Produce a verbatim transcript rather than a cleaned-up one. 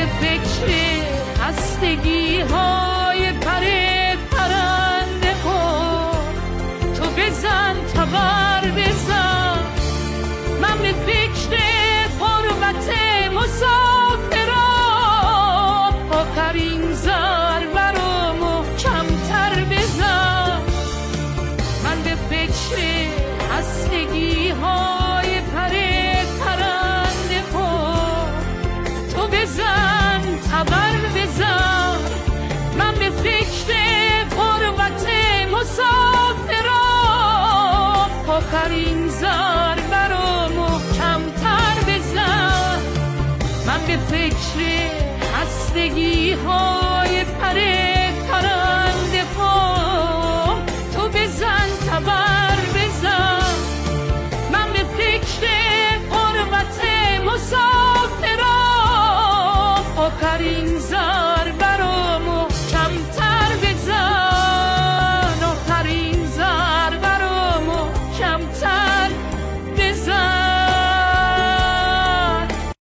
به فکر خستگی های پر پرنده ها، تو بزن تبر بزن. من به فکر غربت مسافران، آخرین ضربه رو محکم‌تر بزن. من به فکر خستگی های پر پرنده ها، تو بزن تبر بزن. من به فکر غربت مسافران، آخرین ضربه رو محکم‌تر بزن. من به فکر خستگی های پر